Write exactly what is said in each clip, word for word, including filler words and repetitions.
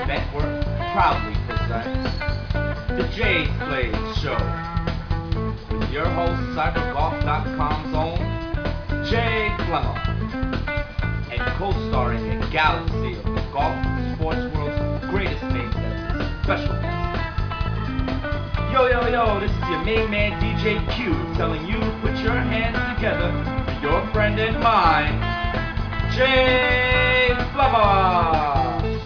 Network proudly presents the Jay's Plays Show with your host, Cyber Golf dot com's own Jay Flemmer, and co-starring a galaxy of the golf sports world's greatest names as special guest. Yo, yo, yo, this is your main man D J Q telling you to put your hands together for your friend and mine, Jay Flemmer.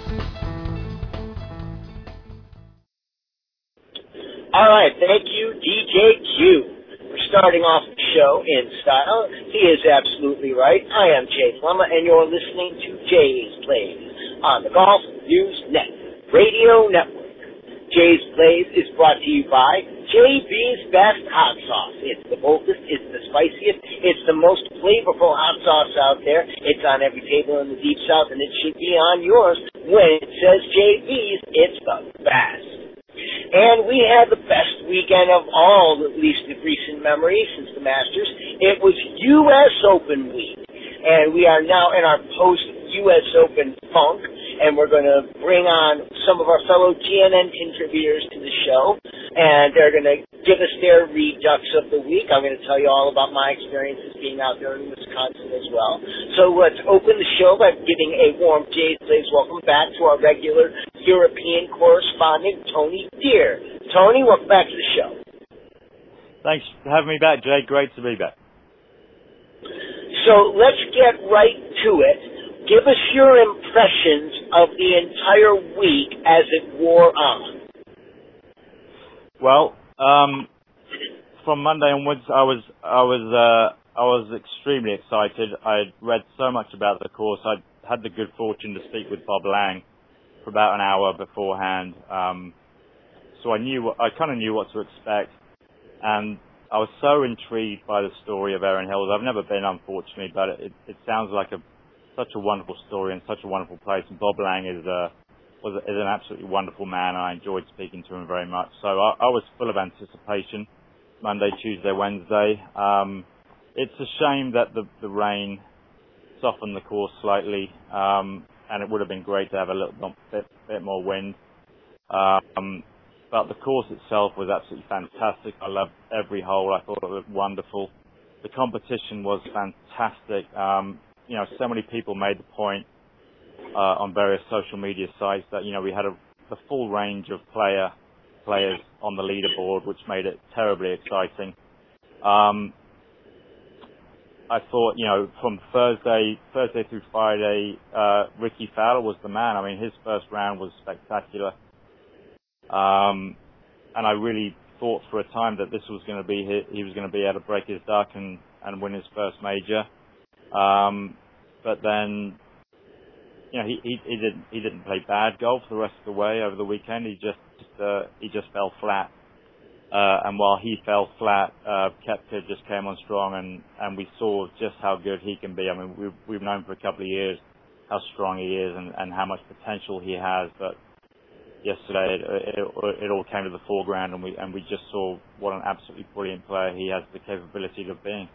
All right, thank you, D J Q, for starting off the show in style. He is absolutely right. I am Jay Flemmer, and you're listening to Jay's Plays on the Golf News Net Radio Network. Jay's Plays is brought to you by J B's Best Hot Sauce. It's the boldest, it's the spiciest, it's the most flavorful hot sauce out there. It's on every table in the Deep South, and it should be on yours. When it says J B's, it's the best. And we had the best weekend of all, at least in recent memory, since the Masters. It was U S Open week, and we are now in our post-U S Open funk, and we're going to bring on some of our fellow G N N contributors to the show, and they're going to give us their redux of the week. I'm going to tell you all about my experiences being out there in Wisconsin as well. So let's open the show by giving a warm Jay's Plays welcome back to our regular European correspondent, Tony Deere. Tony, welcome back to the show. Thanks for having me back, Jay. Great to be back. So let's get right to it. Give us your impressions of the entire week as it wore on. Well, um, from Monday onwards, I was I was uh, I was extremely excited. I read so much about the course. I had the good fortune to speak with Bob Lang for about an hour beforehand, um, so I knew I kind of knew what to expect, and I was so intrigued by the story of Erin Hills. I've never been, unfortunately, but it, it sounds like a such a wonderful story and such a wonderful place. And Bob Lang is uh, was is an absolutely wonderful man. I enjoyed speaking to him very much. So I, I was full of anticipation. Monday, Tuesday, Wednesday. Um, it's a shame that the the rain softened the course slightly, um, and it would have been great to have a little bit, bit more wind. Um, but the course itself was absolutely fantastic. I loved every hole. I thought it was wonderful. The competition was fantastic. Um, you know, so many people made the point uh, on various social media sites that, you know, we had a, the full range of player players on the leaderboard, which made it terribly exciting. Um, I thought, you know, from Thursday, Thursday through Friday, uh, Ricky Fowler was the man. I mean, his first round was spectacular. Um, and I really thought for a time that this was going to be, his, he was going to be able to break his duck and, and win his first major. Um, but then, you know, he, he, he didn't, he didn't play bad golf the rest of the way over the weekend. He just, uh, he just fell flat. Uh, and while he fell flat, uh, Koepka just came on strong, and, and we saw just how good he can be. I mean, we've, we've known for a couple of years how strong he is and, and how much potential he has, but yesterday it, it, it all came to the foreground, and we, and we just saw what an absolutely brilliant player he has the capability of being.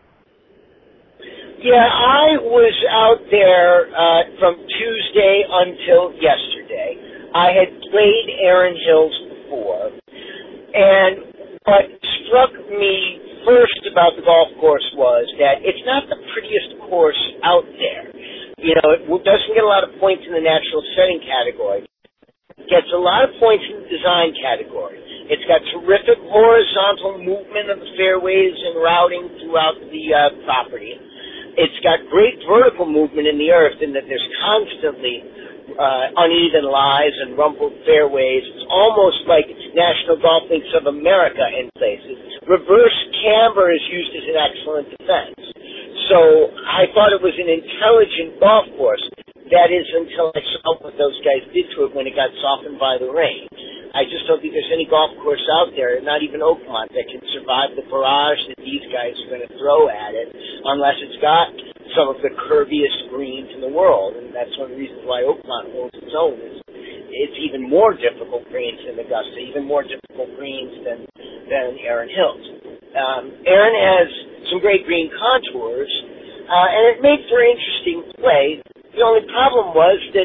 Yeah, I was out there uh, from Tuesday until yesterday. I had played Erin Hills before, and what struck me first about the golf course was that it's not the prettiest course out there. You know, it doesn't get a lot of points in the natural setting category. It gets a lot of points in the design category. It's got terrific horizontal movement of the fairways and routing throughout the uh, property. It's got great vertical movement in the earth in that there's constantly uh, uneven lies and rumpled fairways. It's almost like National Golf Links of America in places. Reverse camber is used as an excellent defense. So I thought it was an intelligent golf course. That is until I saw what those guys did to it when it got softened by the rain. I just don't think there's any golf course out there, not even Oakmont, that can survive the barrage that these guys are going to throw at it unless it's got some of the curviest greens in the world. And that's one of the reasons why Oakmont holds its own. Is it's even more difficult greens than Augusta, even more difficult greens than, than Erin Hills. Um, Erin has some great green contours, uh, and it made for interesting play. The only problem was that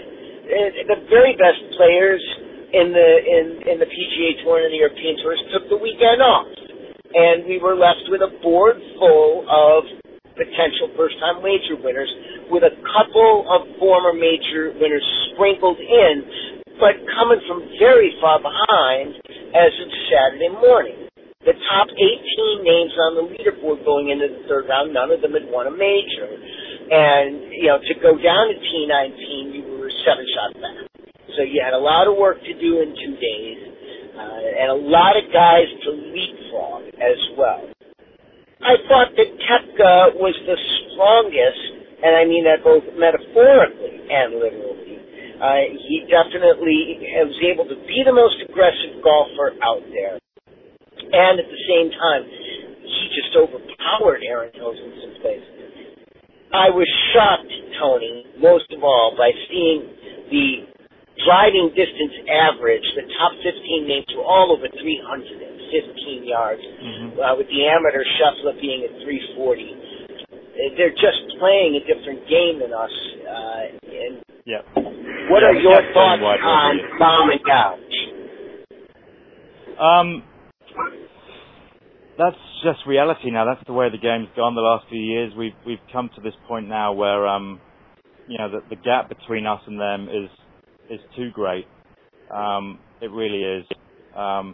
the very best players in the in, in the P G A Tour and the European Tours took the weekend off, and we were left with a board full of potential first-time major winners, with a couple of former major winners sprinkled in, but coming from very far behind as of Saturday morning. The top eighteen names on the leaderboard going into the third round, none of them had won a major. And, you know, to go down to T nineteen, you were seven shots back. So you had a lot of work to do in two days, uh, and a lot of guys to leapfrog as well. I thought that Koepka was the strongest, and I mean that both metaphorically and literally. Uh, he definitely was able to be the most aggressive golfer out there. And at the same time, he just overpowered Aaron Hills in some places. I was shocked, Tony, most of all, by seeing the driving distance average. The top fifteen names were all over three hundred fifteen yards, mm-hmm. uh, with the amateur Scheffler being at three forty. They're just playing a different game than us. Uh, and yep. What yeah, are your thoughts on Rahm and Gouch? Um, that's just reality now. That's the way the game's gone the last few years. We've we've come to this point now where um, you know, the, the gap between us and them is is too great. Um, it really is. Um,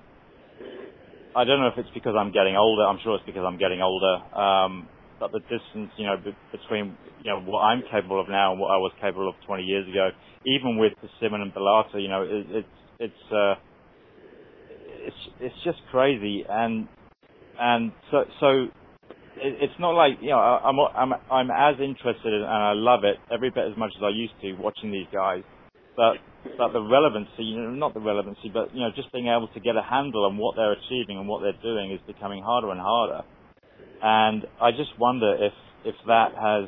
I don't know if it's because I'm getting older. I'm sure it's because I'm getting older. Um, but the distance, you know, b- between you know what I'm capable of now and what I was capable of twenty years ago, even with Simon and Bellato, you know, it, it's it's uh, it's it's just crazy. And and so so it, it's not like, you know, I, I'm I'm I'm as interested and I love it every bit as much as I used to watching these guys. But but the relevancy, you know, not the relevancy, but, you know, just being able to get a handle on what they're achieving and what they're doing is becoming harder and harder. And I just wonder if if that has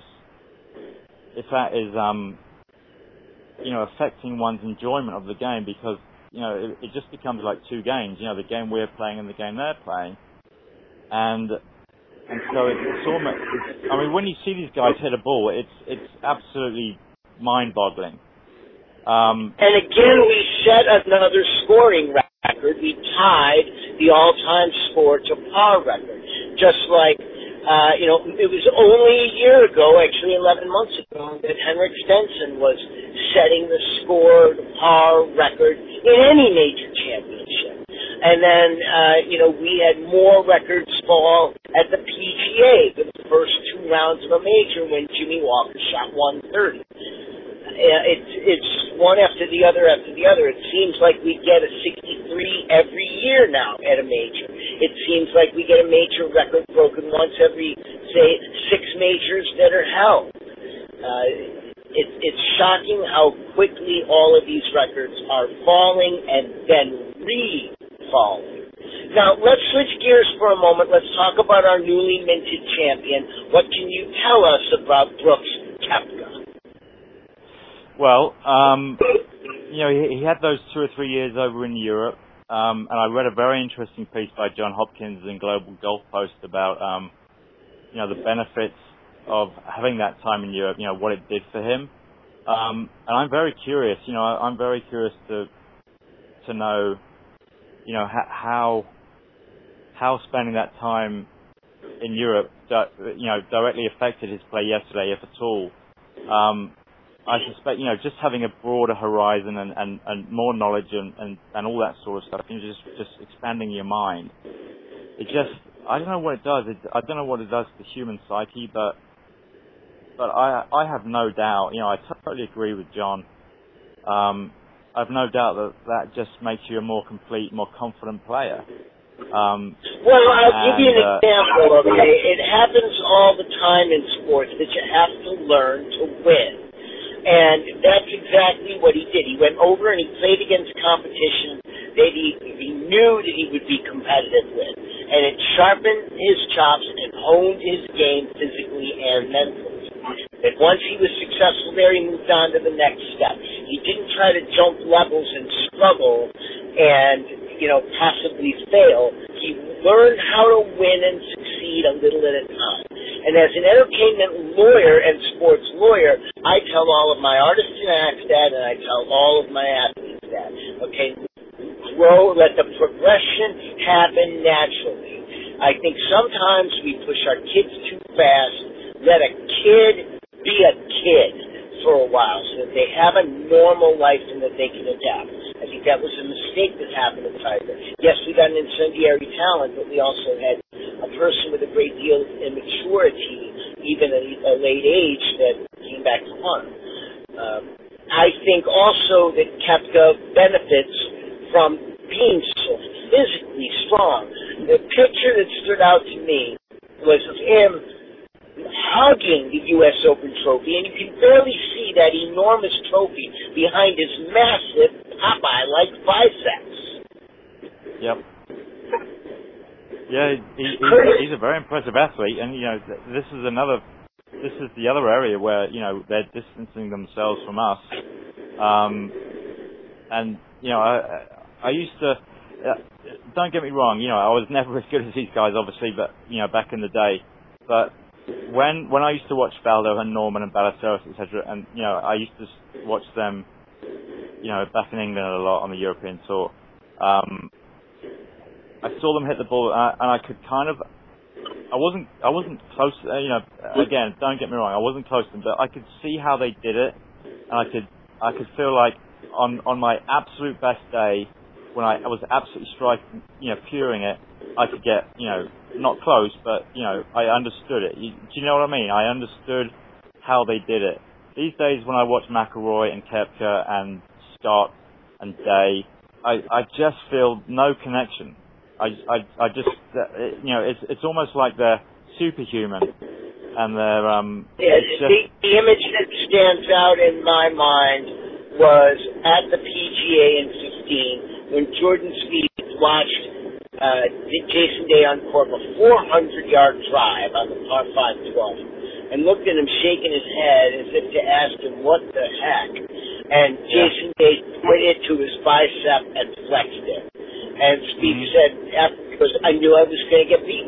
if that is um you know affecting one's enjoyment of the game, because, you know, it, it just becomes like two games, you know, the game we're playing and the game they're playing. And and so it's, it's almost it's, I mean, when you see these guys hit a ball, it's it's absolutely mind-boggling. Um, and again, we set another scoring record. We tied the all-time score to par record. Just like, uh, you know, it was only a year ago, actually eleven months ago, that Henrik Stenson was setting the score, the par record in any major championship. And then, uh, you know, we had more records fall at the P G A for the first two rounds of a major when Jimmy Walker shot one thirty. It's it's one after the other after the other. It seems like we get a sixty-three every year now at a major. It seems like we get a major record broken once every, say, six majors that are held. Uh, it, it's shocking how quickly all of these records are falling and then re-falling. Now, let's switch gears for a moment. Let's talk about our newly minted champion. What can you tell us about Brooks Koepka? Well, um, you know, he, he had those two or three years over in Europe, um, and I read a very interesting piece by John Hopkins in Global Golf Post about, um, you know, the benefits of having that time in Europe, you know, what it did for him. Um, and I'm very curious, you know, I'm very curious to to know, you know, how how spending that time in Europe, you know, directly affected his play yesterday, if at all. Um, I suspect, you know, just having a broader horizon and, and, and more knowledge and, and, and all that sort of stuff, you know, just just expanding your mind. It just, I don't know what it does. It, I don't know what it does to the human psyche, but but I I have no doubt, you know, I totally agree with John. Um, I have no doubt that that just makes you a more complete, more confident player. Um, well, I'll and, give you an uh, example, okay? It happens all the time in sports that you have to learn to win. And that's exactly what he did. He went over and he played against competition that he, he knew that he would be competitive with. And it sharpened his chops and honed his game physically and mentally. And once he was successful there, he moved on to the next step. He didn't try to jump levels and struggle and, you know, possibly fail. He learned how to win and succeed a little at a time. And as an entertainment lawyer and sports lawyer, I tell all of my artists and acts that, and I tell all of my athletes that. Okay, grow, let the progression happen naturally. I think sometimes we push our kids too fast. Let a kid be a kid for a while so that they have a normal life and that they can adapt. I think that was a mistake that happened with Tiger. Yes, we got an incendiary talent, but we also had a person with a great deal of immaturity, even at a late age, that came back to harm. Um, I think also that Koepka benefits from being so physically strong. The picture that stood out to me was of him hugging the U S Open trophy, and you can barely see that enormous trophy behind his massive Popeye-like biceps. Yep. Yeah, he, he, he's a very impressive athlete, and you know this is another, this is the other area where you know they're distancing themselves from us. Um, and you know, I, I used to. Uh, don't get me wrong, you know, I was never as good as these guys, obviously, but you know, back in the day. But when when I used to watch Faldo and Norman and Ballesteros, et cetera, and you know, I used to watch them, you know, back in England a lot on the European tour. Um, I saw them hit the ball, and I, and I could kind of, I wasn't, I wasn't close. Uh, you know, again, don't get me wrong, I wasn't close to them, but I could see how they did it, and I could, I could feel like on on my absolute best day, when I, I was absolutely striking, you know, puring it, I could get, you know, not close, but you know, I understood it. You, do you know what I mean? I understood how they did it. These days, when I watch McIlroy and Koepka and Scott and Day, I, I just feel no connection. I, I, I just, uh, you know, it's it's almost like they're superhuman, and they're um. Yeah, just, the, the image that stands out in my mind was at the P G A in fifteen when Jordan Spieth watched uh, Jason Day uncork a four hundred yard drive on the par five twelve, and looked at him shaking his head as if to ask him what the heck. And Jason yeah. Day pointed to his bicep and flexed it. And Spieth mm-hmm. said, because I knew I was going to get beat.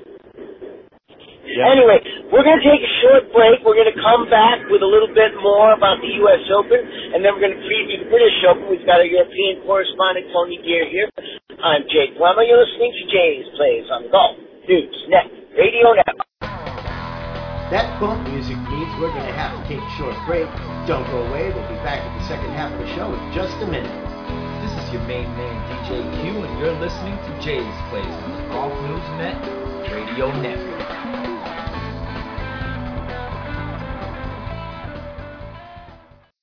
Yeah. Anyway, we're going to take a short break. We're going to come back with a little bit more about the U S Open, and then we're going to preview the British Open. We've got our European correspondent, Tony Gear, here. I'm Jake Lemma. You're listening to Jay's Plays on the Golf News Net Radio Network. That bump music means we're going to have to take a short break. Don't go away. We'll be back at the second half of the show in just a minute. This is your main man, D J Q, and you're listening to Jay's Plays on the Golf News Net Radio Network.